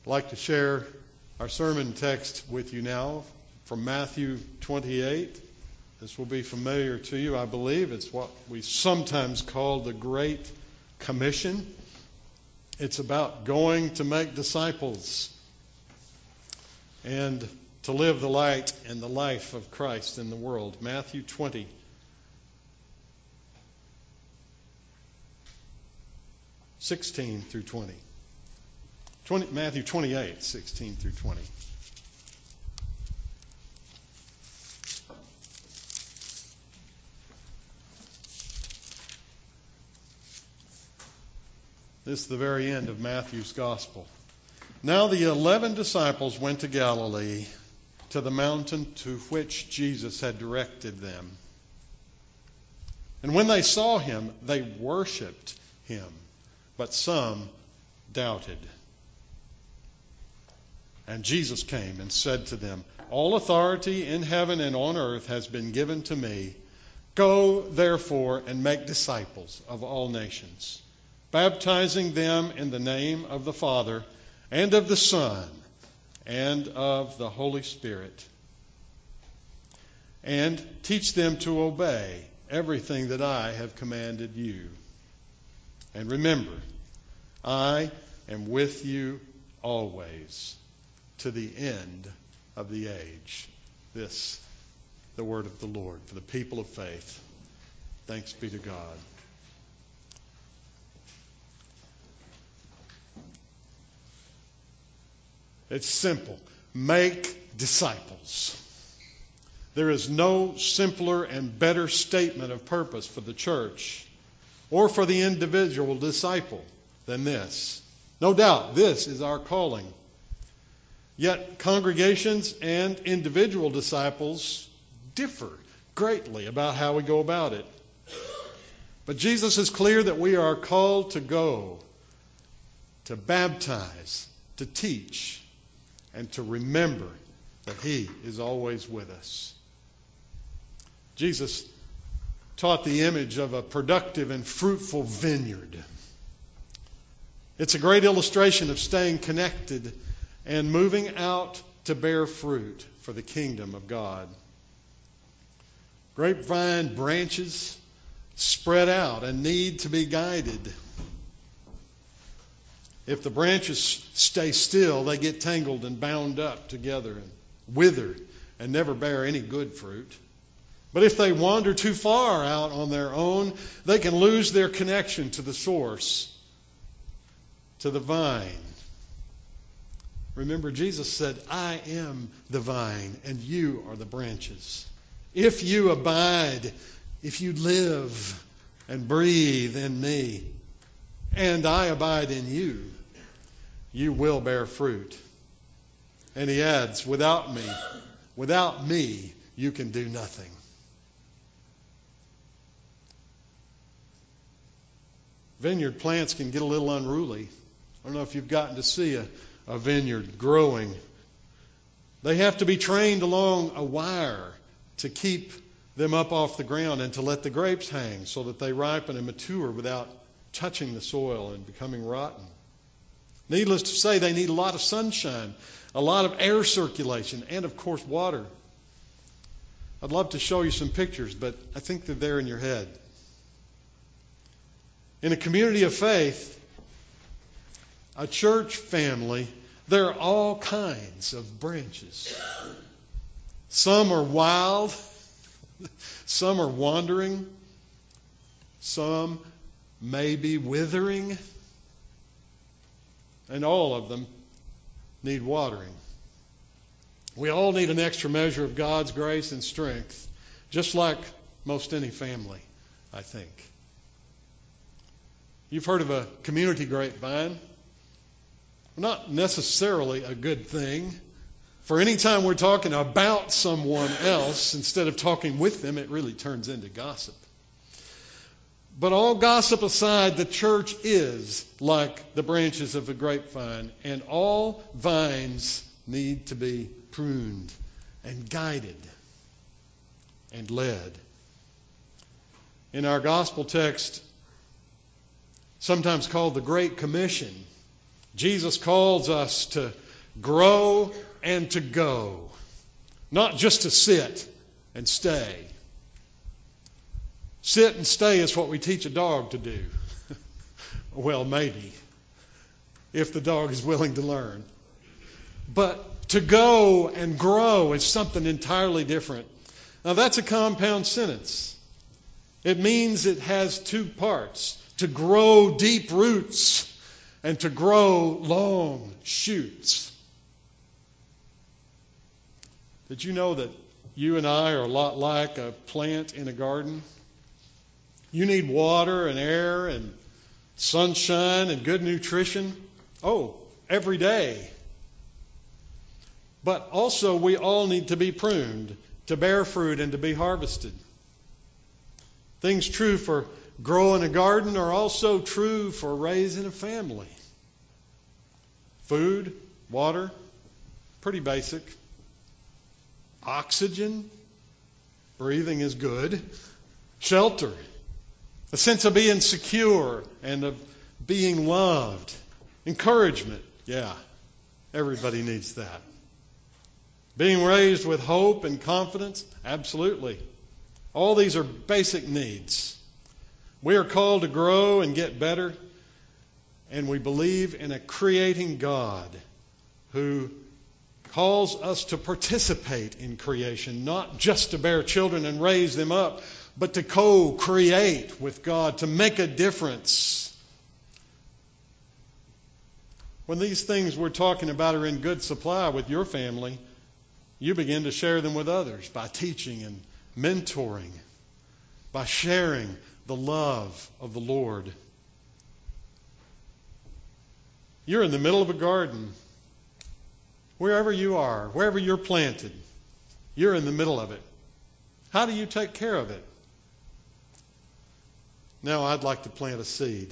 I'd like to share our sermon text with you now from Matthew 28. This will be familiar to you, I believe. It's what we sometimes call the Great Commission. It's about going to make disciples and to live the light and the life of Christ in the world. Matthew 20. (16 through 20). Matthew 28, 16 through 20. This is the very end of Matthew's Gospel. Now the 11 disciples went to Galilee, to the mountain to which Jesus had directed them. And when they saw him, they worshipped him, but some doubted. And Jesus came and said to them, "All authority in heaven and on earth has been given to me. Go, therefore, and make disciples of all nations, baptizing them in the name of the Father and of the Son and of the Holy Spirit. And teach them to obey everything that I have commanded you. And remember, I am with you always, to the end of the age." This, the word of the Lord for the people of faith. Thanks be to God. It's simple. Make disciples. There is no simpler and better statement of purpose for the church or for the individual disciple than this. No doubt, this is our calling. Yet congregations and individual disciples differ greatly about how we go about it. But Jesus is clear that we are called to go, to baptize, to teach, and to remember that He is always with us. Jesus taught the image of a productive and fruitful vineyard. It's a great illustration of staying connected and moving out to bear fruit for the kingdom of God. Grapevine branches spread out and need to be guided. If the branches stay still, they get tangled and bound up together and wither and never bear any good fruit. But if they wander too far out on their own, they can lose their connection to the source, to the vine. Remember, Jesus said, "I am the vine, and you are the branches. If you abide, if you live and breathe in me, and I abide in you, you will bear fruit." And he adds, without me, you can do nothing. Vineyard plants can get a little unruly. I don't know if you've gotten to see a vineyard growing. They have to be trained along a wire to keep them up off the ground and to let the grapes hang so that they ripen and mature without touching the soil and becoming rotten. Needless to say, they need a lot of sunshine, a lot of air circulation, and of course water. I'd love to show you some pictures, but I think they're there in your head. In a community of faith, a church family, there are all kinds of branches. Some are wild, some are wandering, some may be withering, and all of them need watering. We all need an extra measure of God's grace and strength, just like most any family, I think. You've heard of a community grapevine. Not necessarily a good thing. For any time we're talking about someone else, instead of talking with them, it really turns into gossip. But all gossip aside, the church is like the branches of a grapevine, and all vines need to be pruned and guided and led. In our gospel text, sometimes called the Great Commission, Jesus calls us to grow and to go, not just to sit and stay. Sit and stay is what we teach a dog to do. Well, maybe, if the dog is willing to learn. But to go and grow is something entirely different. Now, that's a compound sentence. It means it has two parts: to grow deep roots and to grow long shoots. Did you know that you and I are a lot like a plant in a garden? You need water and air and sunshine and good nutrition. Every day. But also we all need to be pruned, to bear fruit and to be harvested. Things true for growing a garden are also true for raising a family. Food, water, pretty basic. Oxygen, breathing is good. Shelter, a sense of being secure and of being loved. Encouragement, yeah, everybody needs that. Being raised with hope and confidence, absolutely. All these are basic needs. We are called to grow and get better, and we believe in a creating God who calls us to participate in creation, not just to bear children and raise them up, but to co-create with God, to make a difference. When these things we're talking about are in good supply with your family, you begin to share them with others by teaching and mentoring, by sharing the love of the Lord. You're in the middle of a garden. Wherever you are, wherever you're planted, you're in the middle of it. How do you take care of it? Now I'd like to plant a seed.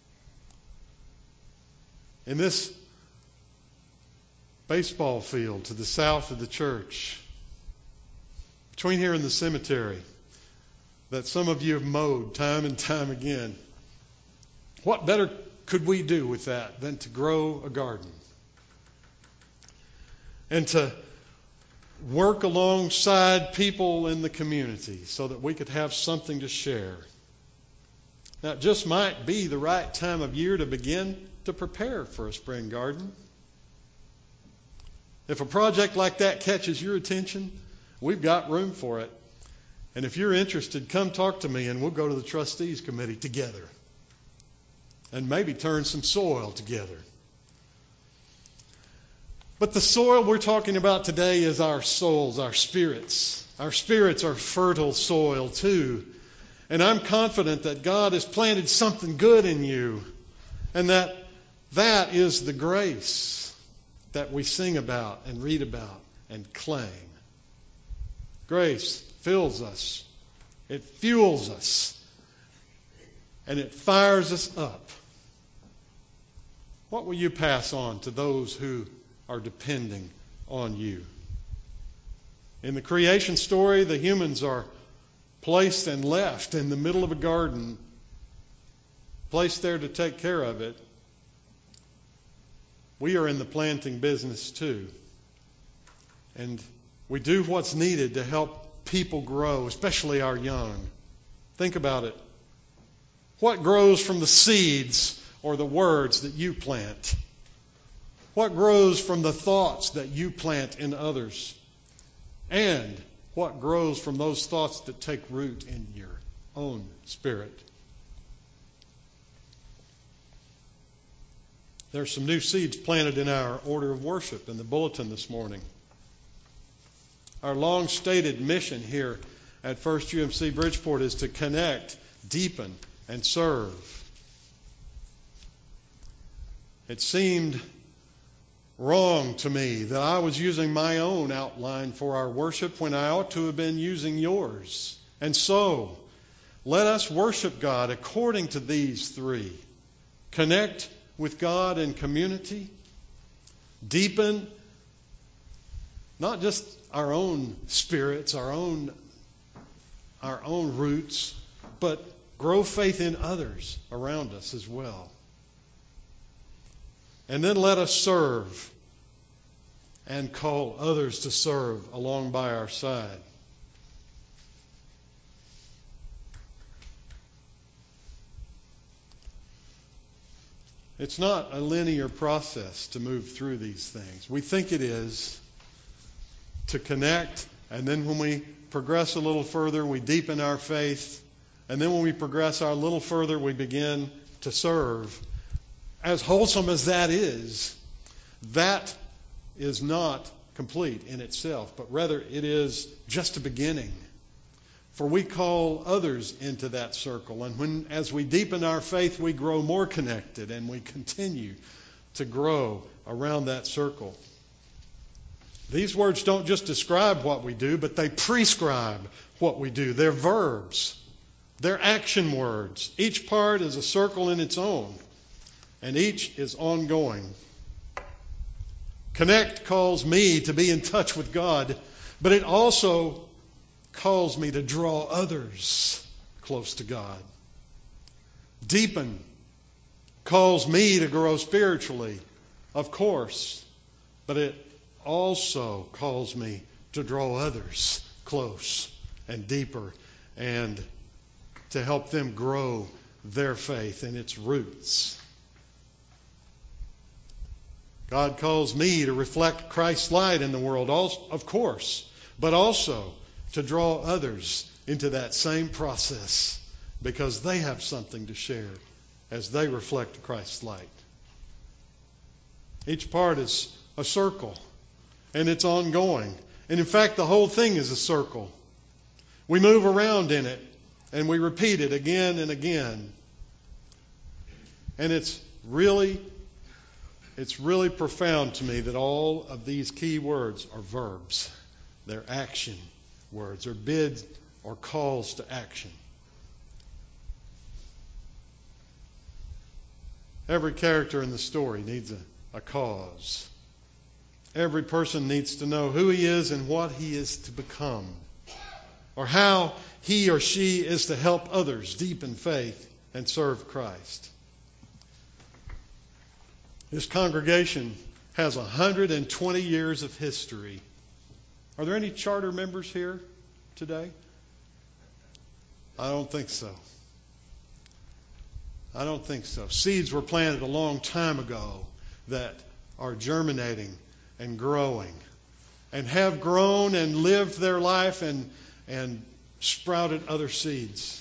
In this baseball field to the south of the church, between here and the cemetery, that some of you have mowed time and time again, what better could we do with that than to grow a garden? And to work alongside people in the community so that we could have something to share. Now, it just might be the right time of year to begin to prepare for a spring garden. If a project like that catches your attention, we've got room for it. And if you're interested, come talk to me and we'll go to the trustees committee together and maybe turn some soil together. But the soil we're talking about today is our souls, our spirits. Our spirits are fertile soil too. And I'm confident that God has planted something good in you, and that is the grace that we sing about and read about and claim. Grace fills us. It fuels us. And it fires us up. What will you pass on to those who are depending on you? In the creation story, the humans are placed and left in the middle of a garden, placed there to take care of it. We are in the planting business too. And we do what's needed to help people grow, especially our young. Think about it. What grows from the seeds or the words that you plant? What grows from the thoughts that you plant in others? And what grows from those thoughts that take root in your own spirit? There's some new seeds planted in our order of worship in the bulletin this morning. Our long-stated mission here at First UMC Bridgeport is to connect, deepen, and serve. It seemed wrong to me that I was using my own outline for our worship when I ought to have been using yours. And so, let us worship God according to these three. Connect with God in community. Deepen not just our own spirits, our own roots, but grow faith in others around us as well. And then let us serve and call others to serve along by our side. It's not a linear process to move through these things. We think it is to connect, and then when we progress a little further, we deepen our faith, and then when we progress a little further, we begin to serve. As wholesome as that is not complete in itself, but rather it is just a beginning. For we call others into that circle, and as we deepen our faith, we grow more connected, and we continue to grow around that circle. These words don't just describe what we do, but they prescribe what we do. They're verbs. They're action words. Each part is a circle in its own, and each is ongoing. Connect calls me to be in touch with God, but it also calls me to draw others close to God. Deepen calls me to grow spiritually, of course, but it also calls me to draw others close and deeper and to help them grow their faith in its roots. God calls me to reflect Christ's light in the world, of course, but also to draw others into that same process because they have something to share as they reflect Christ's light. Each part is a circle, and it's ongoing. And in fact, the whole thing is a circle. We move around in it, and we repeat it again and again. And it's really profound to me that all of these key words are verbs. They're action words, or bids or calls to action. Every character in the story needs a cause. Every person needs to know who he is and what he is to become, or how he or she is to help others deepen faith and serve Christ. This congregation has 120 years of history. Are there any charter members here today? I don't think so. I don't think so. Seeds were planted a long time ago that are germinating and growing and have grown and lived their life and sprouted other seeds.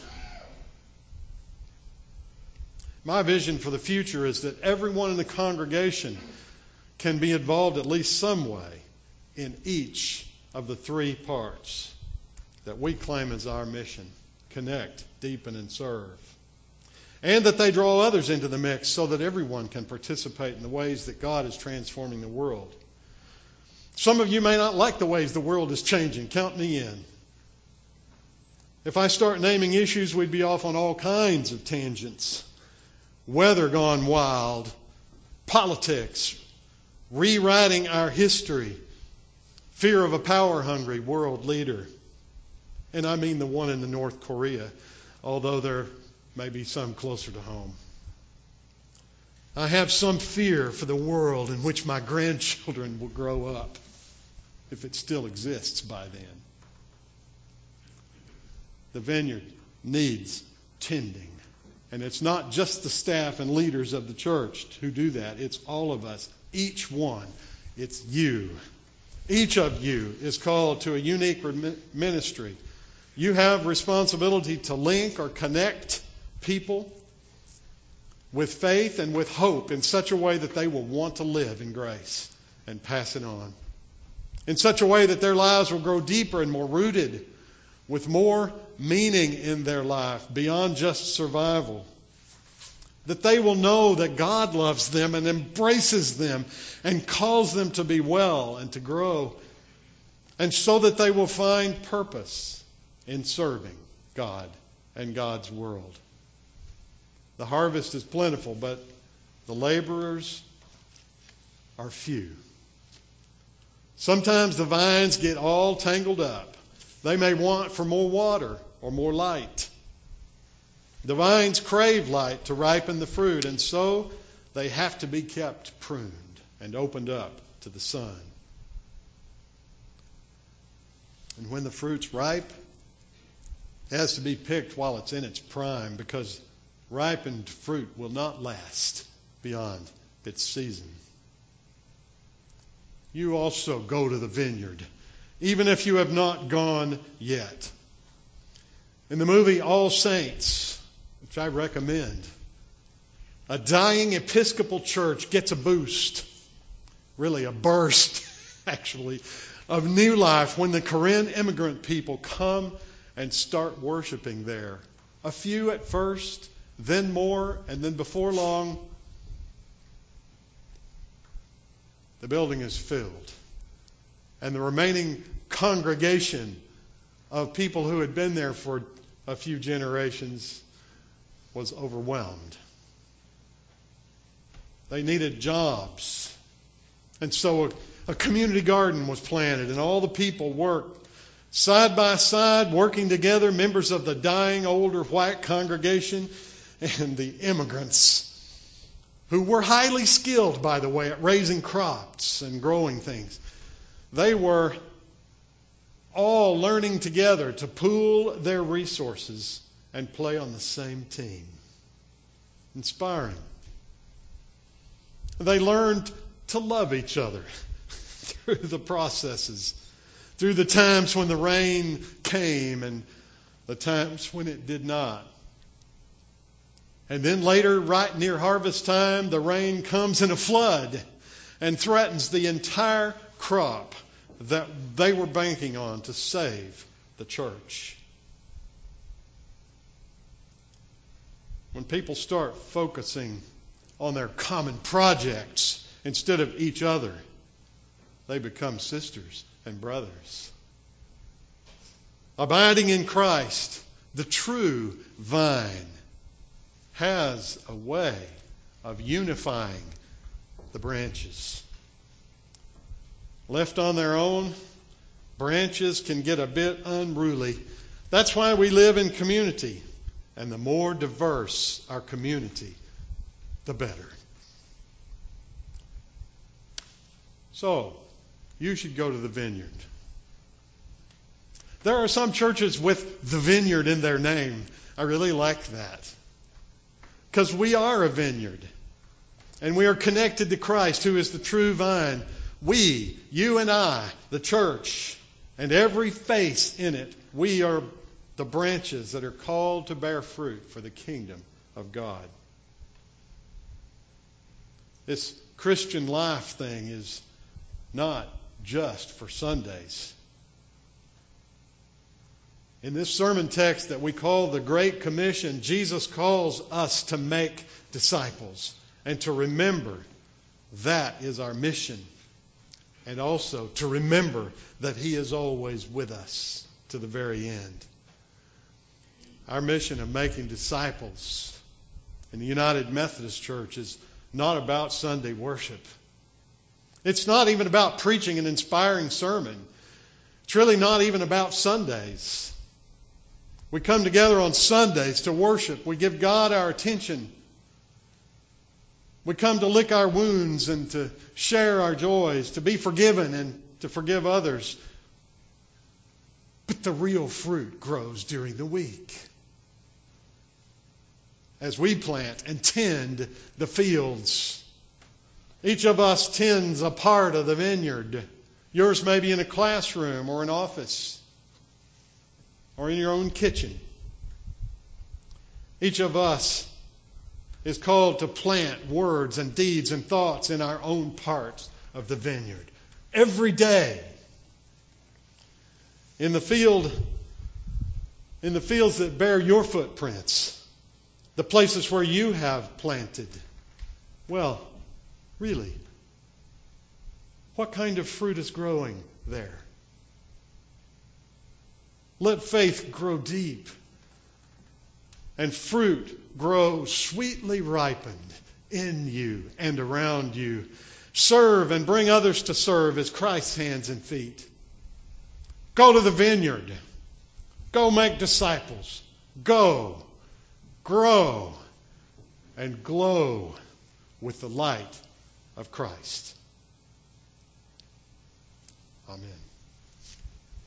My vision for the future is that everyone in the congregation can be involved at least some way in each of the three parts that we claim as our mission: connect, deepen, and serve. And that they draw others into the mix so that everyone can participate in the ways that God is transforming the world. Some of you may not like the ways the world is changing. Count me in. If I start naming issues, we'd be off on all kinds of tangents. Weather gone wild, politics, rewriting our history, fear of a power-hungry world leader. And I mean the one in the North Korea, although there may be some closer to home. I have some fear for the world in which my grandchildren will grow up, if it still exists by then. The vineyard needs tending. And it's not just the staff and leaders of the church who do that. It's all of us. Each one. It's you. Each of you is called to a unique ministry. You have responsibility to link or connect people with faith and with hope in such a way that they will want to live in grace and pass it on. In such a way that their lives will grow deeper and more rooted, with more meaning in their life beyond just survival. That they will know that God loves them and embraces them and calls them to be well and to grow. And so that they will find purpose in serving God and God's world. The harvest is plentiful, but the laborers are few. Sometimes the vines get all tangled up. They may want for more water or more light. The vines crave light to ripen the fruit, and so they have to be kept pruned and opened up to the sun. And when the fruit's ripe, it has to be picked while it's in its prime, because ripened fruit will not last beyond its season. You also go to the vineyard, even if you have not gone yet. In the movie All Saints, which I recommend, a dying Episcopal church gets a boost, really a burst, actually, of new life when the Karen immigrant people come and start worshiping there. A few at first, then more, and then before long, the building is filled. And the remaining congregation of people who had been there for a few generations was overwhelmed. They needed jobs. And so a community garden was planted, and all the people worked side by side, working together, members of the dying older white congregation and the immigrants, who were highly skilled, by the way, at raising crops and growing things. They were all learning together to pool their resources and play on the same team. Inspiring. They learned to love each other through the processes, through the times when the rain came and the times when it did not. And then later, right near harvest time, the rain comes in a flood and threatens the entire crop that they were banking on to save the church. When people start focusing on their common projects instead of each other, they become sisters and brothers. Abiding in Christ, the true vine, has a way of unifying the branches. Left on their own, branches can get a bit unruly. That's why we live in community. And the more diverse our community, the better. So, you should go to the vineyard. There are some churches with the vineyard in their name. I really like that. Because we are a vineyard. And we are connected to Christ, who is the true vine. We, you and I, the church, and every face in it, we are the branches that are called to bear fruit for the kingdom of God. This Christian life thing is not just for Sundays. In this sermon text that we call the Great Commission, Jesus calls us to make disciples and to remember that is our mission. And also to remember that He is always with us to the very end. Our mission of making disciples in the United Methodist Church is not about Sunday worship. It's not even about preaching an inspiring sermon. It's really not even about Sundays. We come together on Sundays to worship. We give God our attention. We come to lick our wounds and to share our joys, to be forgiven and to forgive others. But the real fruit grows during the week, as we plant and tend the fields. Each of us tends a part of the vineyard. Yours may be in a classroom or an office or in your own kitchen. Each of us is called to plant words and deeds and thoughts in our own parts of the vineyard. Every day. In the fields that bear your footprints, the places where you have planted. Well, really, what kind of fruit is growing there? Let faith grow deep and fruit grow sweetly ripened in you and around you. Serve and bring others to serve as Christ's hands and feet. Go to the vineyard. Go make disciples. Go, grow, and glow with the light of Christ. Amen.